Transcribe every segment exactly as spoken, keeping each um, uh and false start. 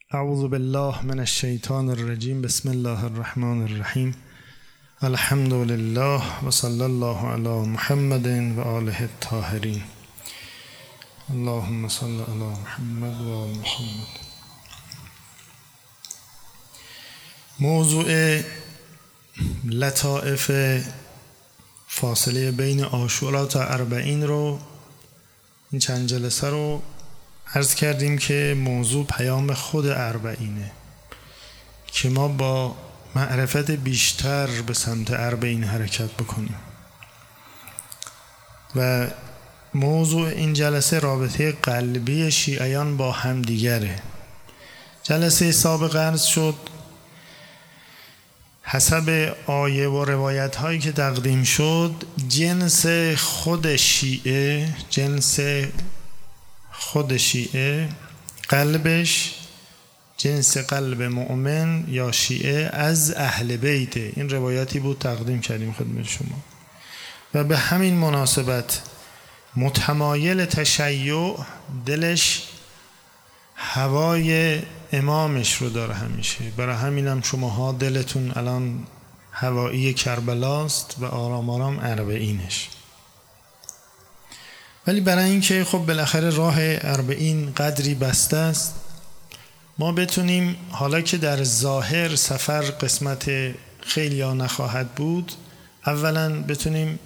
اعوذ بالله من الشیطان الرجیم. بسم الله الرحمن الرحیم. الحمد لله و صلی الله علی محمد و آله الطاهرین. اللهم صل علی محمد و آل محمد. موضوع لطائف فاصله بین عاشورا تا اربعین رو این چند جلسه رو عرض کردیم که موضوع پیام خود اربعینه که ما با معرفت بیشتر به سمت اربعین حرکت بکنیم و موضوع این جلسه رابطه قلبی شیعیان با همدیگره. جلسه سابق عرض شد حسب آیه و روایت هایی که تقدیم شد جنس خود شیعه جنس خود شیعه قلبش جنس قلب مؤمن یا شیعه از اهل بیت. این روایتی بود تقدیم کردیم خدمت شما و به همین مناسبت متمایل تشیع دلش هوای امامش رو داره همیشه. برای همینم شماها دلتون الان هوایی کربلاست و آرام آرام اربعینش. ولی برای اینکه خب بالاخره راه اربعین قدری بسته است ما بتونیم حالا که در ظاهر سفر قسمت خیلی ها نخواهد بود اولا بتونیم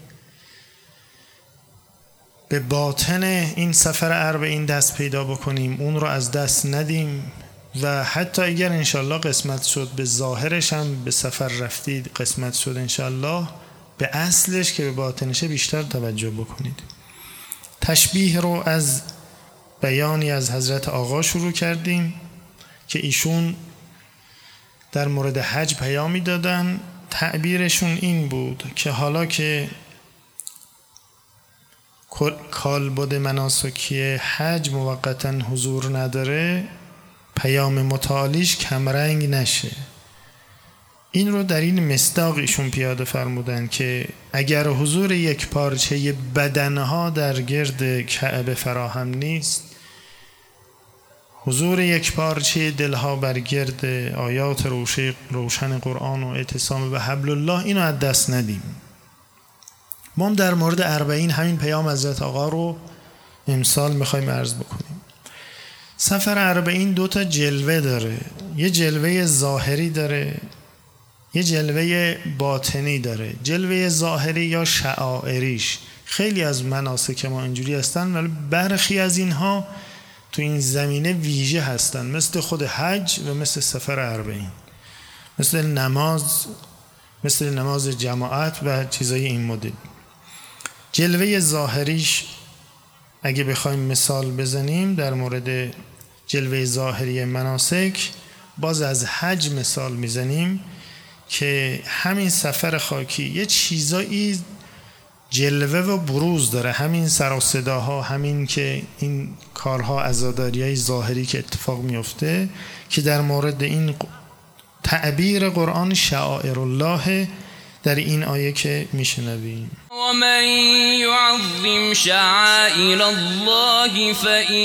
به باطن این سفر اربعین دست پیدا بکنیم، اون رو از دست ندیم و حتی اگر انشالله قسمت شد به ظاهرش هم به سفر رفتید قسمت شد انشالله به اصلش که به باطنشه بیشتر توجه بکنید. تشبیه رو از بیانی از حضرت آقا شروع کردیم که ایشون در مورد حج پیامی دادن. تعبیرشون این بود که حالا که کالبد مناسکی حج موقتا حضور نداره پیام متعالیش کمرنگ نشه. این رو در این مصداق ایشون پیاده فرمودن که اگر حضور یک پارچه بدنها در گرد کعبه فراهم نیست حضور یک پارچه دلها بر گرد آیات روشن قرآن و اعتصام به حبل الله اینو از دست ندیم. ما هم در مورد اربعین همین پیام حضرت آقا رو امسال میخوایم عرض بکنیم. سفر اربعین دو تا جلوه داره، یه جلوه ظاهری داره یه جلوه باطنی داره. جلوه ظاهری یا شعائریش خیلی از مناسک ما اینجوری هستن ولی برخی از اینها تو این زمینه ویژه هستن، مثل خود حج و مثل سفر اربعین، مثل نماز مثل نماز جماعت و چیزای این مدل. جلوه ظاهریش اگه بخوایم مثال بزنیم در مورد جلوه ظاهری مناسک باز از حج مثال میزنیم که همین سفر خاکی یه چیزایی جلوه و بروز داره، همین سر و صداها، همین که این کارها عزاداریای ظاهری که اتفاق میفته که در مورد این تعبیر قرآن شعائر الله در این آیه که میشنویم و من یعظم شعائر الله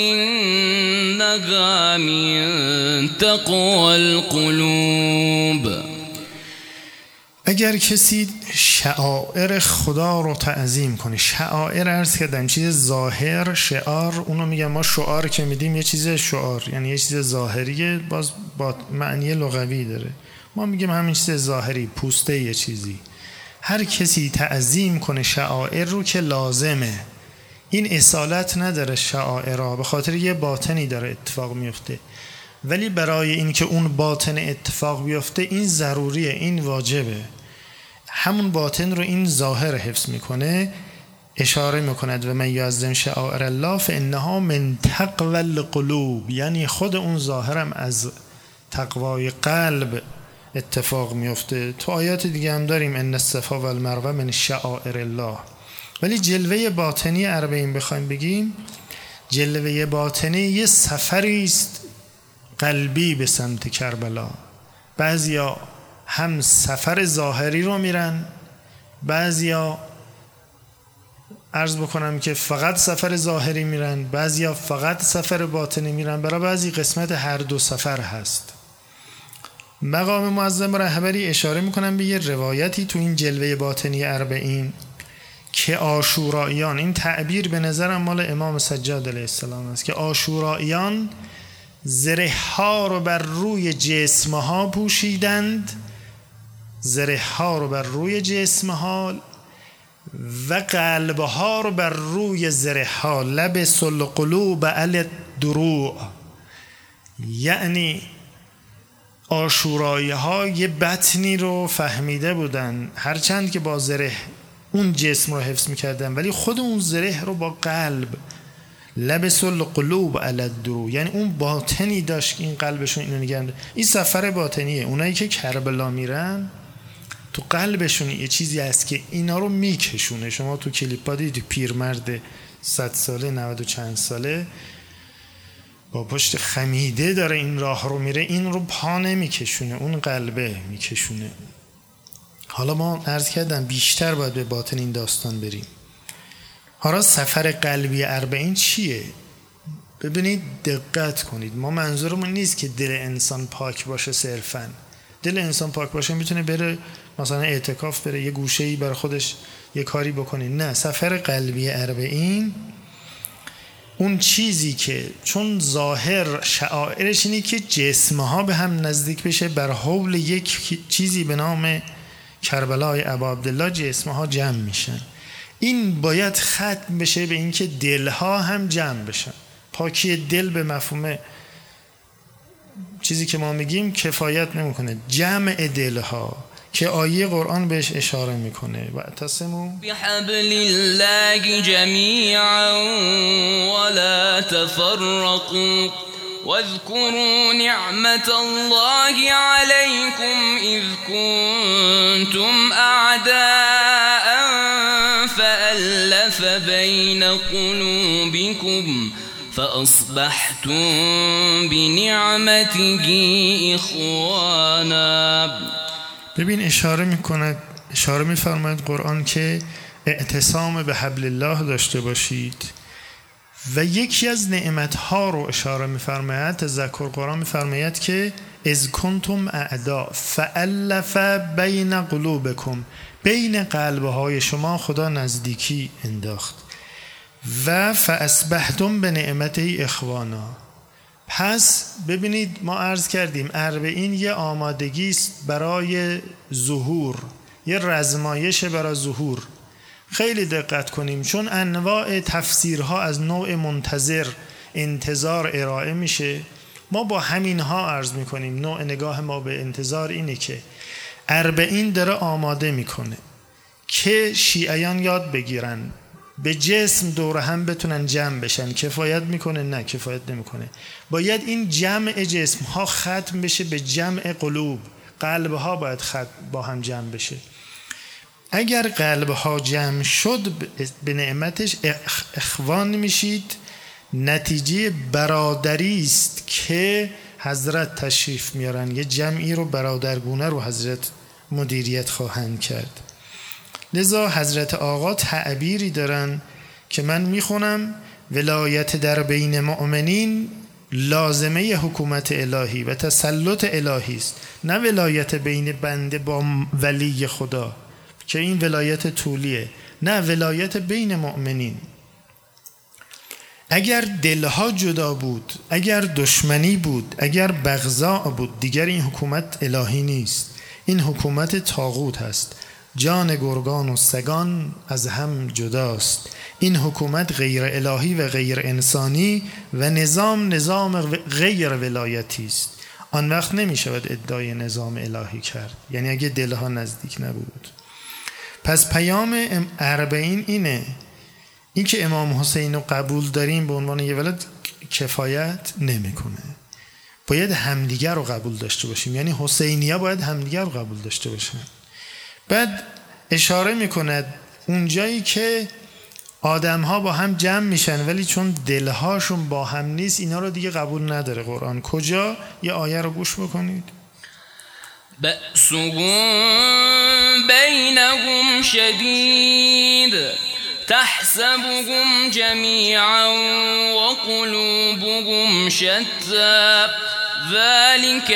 فإنها من تقوى القلوب. اگر کسی شعائر خدا رو تعظیم کنه، شعائر عرض کردم چیز ظاهر شعار، اونو میگم ما شعار که میدیم یه چیز شعار یعنی یه چیز ظاهریه باز با معنی لغوی داره، ما میگیم همین چیز ظاهری پوسته یه چیزی. هر کسی تعظیم کنه شعائر رو که لازمه، این اصالت نداره شعائرها به خاطر یه باطنی داره اتفاق میفته ولی برای این که اون باطن اتفاق بیفته این ضروریه، این واجبه. همون باطن رو این ظاهر حفظ میکنه، اشاره میکند و من یعظم شعائر الله فانها من تقوى القلوب، یعنی خود اون ظاهرم از تقوای قلب اتفاق میفته. تو آیات دیگه هم داریم ان الصفا والمروه من شعائر الله. ولی جلوه باطنی اربعین بخوایم بگیم جلوه باطنی یه سفری است قلبی به سمت کربلا. بعضیا هم سفر ظاهری رو میرن، بعضیا عرض بکنم که فقط سفر ظاهری میرن، بعضیا فقط سفر باطنی میرن، برای بعضی قسمت هر دو سفر هست. مقام معظم رهبری اشاره میکنم به یه روایتی تو این جلوه باطنی اربعین که عاشوراییان، این تعبیر به نظرم مال امام سجاد علیه السلام است، که عاشوراییان زره ها رو بر روی جسم ها پوشیدند، زره ها رو بر روی جسم ها و قلب ها رو بر روی زره ها، لبس القلوب علی الدروع. یعنی عاشورایی ها یه بطنی رو فهمیده بودن، هرچند که با زره اون جسم رو حفظ میکردن، ولی خود اون زره رو با قلب، لبس القلوب علی الدروع، یعنی اون باطنی داشت که این قلبشون اینو نگرد. این سفر باطنیه. اونایی که کربلا میرن تو قلبشون یه چیزی هست که اینا رو میکشونه. شما تو کلیپا دیدی پیرمرد صد ساله، نود و چند ساله با پشت خمیده داره این راه رو میره، این رو پا نمیکشونه، اون قلبه میکشونه. حالا ما عرض کردم بیشتر باید به باطن این داستان بریم. حالا سفر قلبی اربعین چیه؟ ببینید، دقت کنید. ما منظورمون نیست که دل انسان پاک باشه صرفاً. دل انسان پاک باشه میتونه بره مثلا اعتکاف، بره یه گوشه‌ای بر خودش یه کاری بکنه. نه، سفر قلبی اربعین اون چیزی که چون ظاهر شعائرش اینه که جسمها به هم نزدیک بشه، بر حول یک چیزی به نام کربلای ابا عبدالله جسمها جمع میشن. این باید ختم بشه به این که دلها هم جمع بشن. پاکی دل به مفهوم چیزی که ما میگیم کفایت نمیکنه، جمع دلها که آیه قرآن بهش اشاره میکنه. و اعتصموا بحبل الله جمیعا ولا تفرقوا واذكروا نعمة الله عليكم إذ كنتم أعداء فألف بين قلوبكم فأصبحتم بنعمته إخوانا. ببین اشاره میکند، اشاره میفرماید قرآن که اعتصام به حبل الله داشته باشید و یکی از نعمتها رو اشاره میفرماید. تذکر قرآن میفرماید که اذ کنتم اعدا فالف بین قلوبکم، بین قلبهای شما خدا نزدیکی انداخت. و فاصبحتم به نعمته اخوانا. پس ببینید، ما عرض کردیم اربعین یه آمادگی است برای ظهور، یه رزمایش برای ظهور. خیلی دقت کنیم، چون انواع تفسیرها از نوع منتظر، انتظار ارائه میشه. ما با همین ها عرض میکنیم نوع نگاه ما به انتظار اینه که اربعین داره آماده میکنه که شیعیان یاد بگیرن، به جسم دور هم بتونن جمع بشن. کفایت میکنه؟ نه، کفایت نمیکنه. باید این جمع جسم ها ختم بشه به جمع قلوب. قلب ها باید ختم با هم جمع بشه. اگر قلب ها جمع شد به نعمتش اخوان میشید. نتیجه برادری است که حضرت تشریف میارن، یه جمعی رو برادرگونه رو حضرت مدیریت خواهند کرد. لذا حضرت آقا تعبیری دارن که من میخونم: ولایت در بین مؤمنین لازمه حکومت الهی و تسلط الهی است، نه ولایت بین بنده با ولی خدا که این ولایت طولیه، نه، ولایت بین مؤمنین. اگر دلها جدا بود، اگر دشمنی بود، اگر بغضاء بود، دیگر این حکومت الهی نیست، این حکومت طاغوت هست. جان گرگان و سگان از هم جداست. این حکومت غیر الهی و غیر انسانی و نظام نظام غیر ولایتی است. آن وقت نمی شود ادعای نظام الهی کرد، یعنی اگه دلها نزدیک نبود. پس پیام اربعین اینه، این که امام حسین رو قبول داریم به عنوان یه ولد کفایت نمیکنه. باید همدیگر رو قبول داشته باشیم، یعنی حسینیه باید همدیگر رو قبول داشته باشن. بعد اشاره میکند اونجایی که آدم ها با هم جمع میشن ولی چون دلهاشون با هم نیست، اینا رو دیگه قبول نداره قرآن. کجا؟ یه آیه رو گوش بکنید: بأسهم بینهم شدید تحسبهم جميعا وقلوبهم شتى ذلك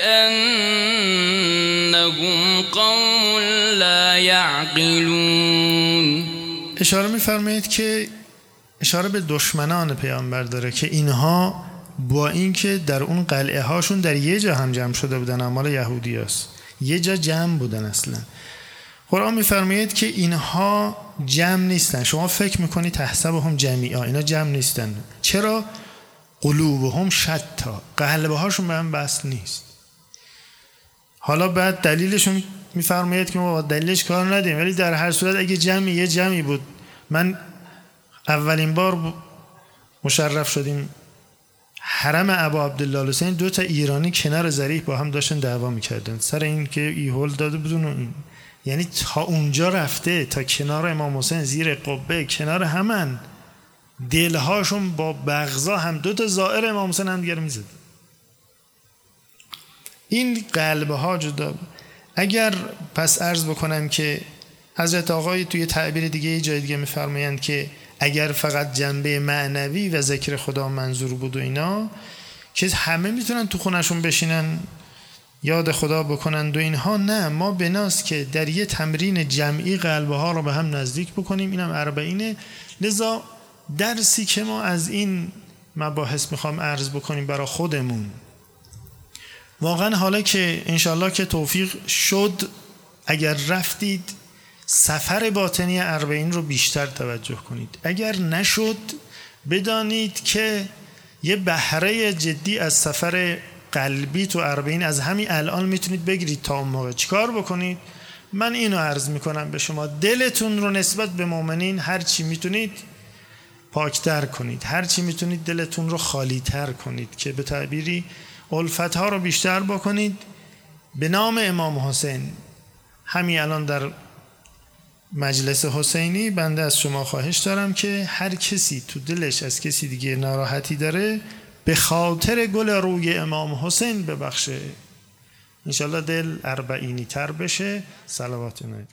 بأنهم قوم لا يعقلون. اشاره می‌فرمایید که اشاره به دشمنان پیامبر داره که اینها با اینکه در اون قلعه هاشون در یه جا هم جمع شده بودن، اعمال یهودی هست، یه جا جمع بودن، اصلا قرآن می‌فرماید که اینها جمع نیستن. شما فکر میکنید تحسبهم جمیعا، اینا جمع نیستن. چرا؟ قلوبهم شتا، قلبه هاشون به هم بس نیست. حالا بعد دلیلشون می‌فرماید که ما با دلیلش کار ندیم، ولی در هر صورت اگه جمعی یه جمعی بود. من اولین بار مشرف شدیم حرم ابا عبدالله الحسین، دو تا ایرانی کنار ذریح با هم داشتن دعوا میکردن سر این که ایهول داده بدون، یعنی تا اونجا رفته، تا کنار امام حسین زیر قبه کنار همن، دلهاشون با بغضا هم دو تا زائر امام حسین هم دیگر میزد. این قلبه ها جدا. اگر پس عرض بکنم که حضرت آقای توی تعبیر دیگه یه جای دیگه میفرمایند که اگر فقط جنبه معنوی و ذکر خدا منظور بود و اینا، که همه میتونن تو خونشون بشینن یاد خدا بکنن و اینها، نه، ما بناست که در یه تمرین جمعی قلبه ها رو به هم نزدیک بکنیم. اینم اربعینه. لذا درسی که ما از این مباحث میخوام عرض بکنیم برای خودمون، واقعا حالا که انشالله که توفیق شد، اگر رفتید سفر باطنی اربعین رو بیشتر توجه کنید. اگر نشد بدانید که یه بهره جدی از سفر قلبی تو اربعین از همین الان میتونید بگیرید. تا اون موقع چیکار بکنید؟ من اینو عرض میکنم به شما، دلتون رو نسبت به مؤمنین هر چی میتونید پاکتر کنید، هر چی میتونید دلتون رو خالی تر کنید، که به تعبیری الفت ها رو بیشتر بکنید. به نام امام حسین همین الان در مجلس حسینی بنده از شما خواهش دارم که هر کسی تو دلش از کسی دیگه ناراحتی داره به خاطر گل روی امام حسین ببخشه، انشالله دل اربعینی تر بشه. صلوات